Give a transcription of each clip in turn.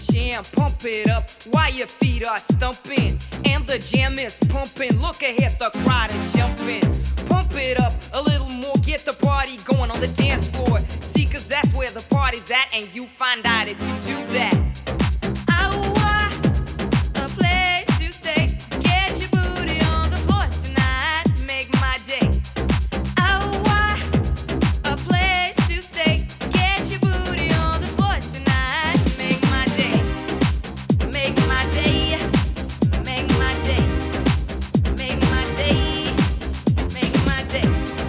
jam, pump it up while your feet are stumping. And the jam is pumping, look ahead, the crowd is jumping. Pump it up a little more, get the party going on the dance floor. See, cause that's where the party's at, and you find out if you do that. A place to stay. Get your booty on the floor tonight, make my day. A place to stay. Get your booty on the floor tonight, make my day. Make my day. Make my day. Make my day. Make my day.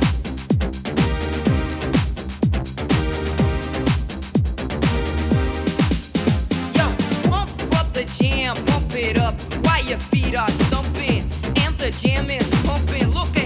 Yo, pump up the jam, pump it up while your feet are stumping. And the jam is pumping, look at